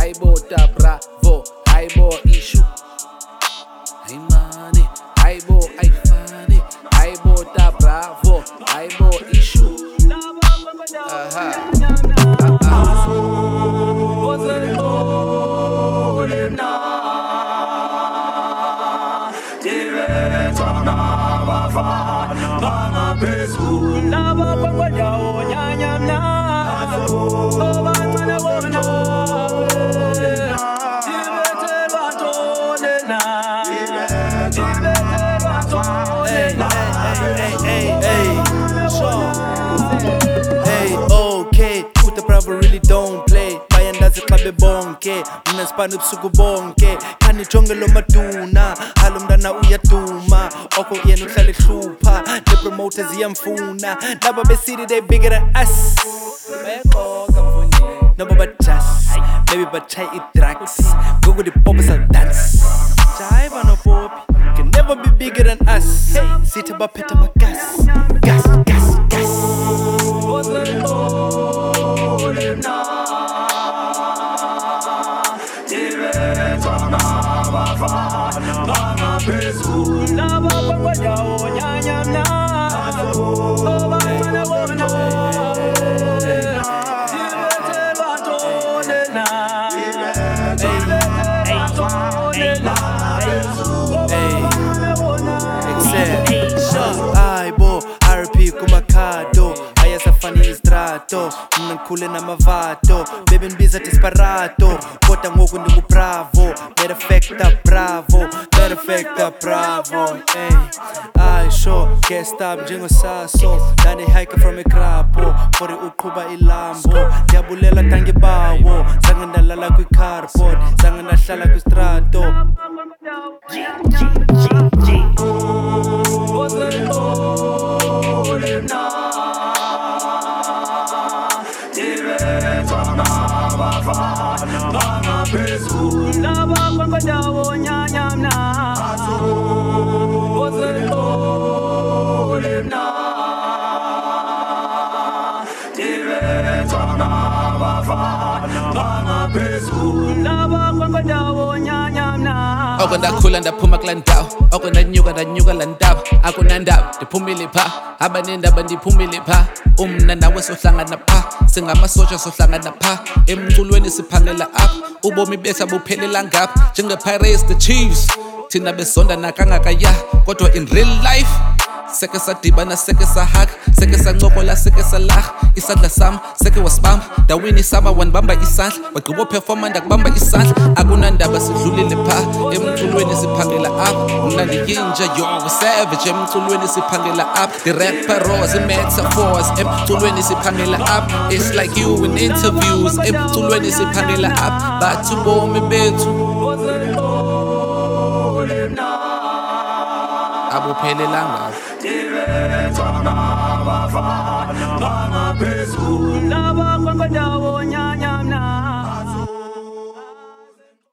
Aibo ta bravo, aibo issue. Hey money, aibo ay funny, aibo ta bravo, aibo issue. Hey, okay, Uta Bravo really don't play. Bayandazi xabe bonke, mina sipana ubusuku bonke. Khani jonge lo maduna, halo mntana uyaduma. Oko yena uhlala ehlupha, the promoters iyamfuna. Naba besidi they bigger than us. Bayaqoka mfundini, noba bajas, maybe batshaya i-drugs. Go with the poppers I'll dance. Jaiva no popi, can never be bigger than us. Hey, sitha baphethe amagas, gas, gas, gas. Aibo, RP kumakado, ayasafani istrato, mna ngikhule namavato, baby ngibiza desperado, kodwa ngoku ndingubravo, matter of fact bravo, matter of fact bravo, hey, I sure, guest up njengosaso, dani hike from ekrapo, for uqhuba ilambo, ndiyabulela tangibawo, zange ndalala kwi-cardboard, zange ndahlala kwistrato. Oko ndakhula ndaphuma kula ndawo, oko ndanyuka la ndawo. Akunandaba ndiphumile pha, abanendaba ndiphumile pha. Umna nawe sohlangana pha, singamasotsha sohlangana pha. Emculweni siphangela apha, ubomi bethu abuphelela ngapha. Njenge-Pirates the Chiefs, thina besonda nakangakaya. Kodwa in real life seke sadibana, seke sahaka, seke sancokola, seke salaha. Isandla sami seke wasibamba, dawini sama wanibamba isandla. Wagqiba uperforma ndakubamba isandla. Akunandaba sidlulile pha, emculweni siphangela apha. Mna ndiyinja yo savage, emculweni siphangela apha. The rapperos, the metaphors, emculweni siphangela apha. It's like you in interviews, emculweni siphangela apha. Bathi ubomi bethu abuphelelanga. Lava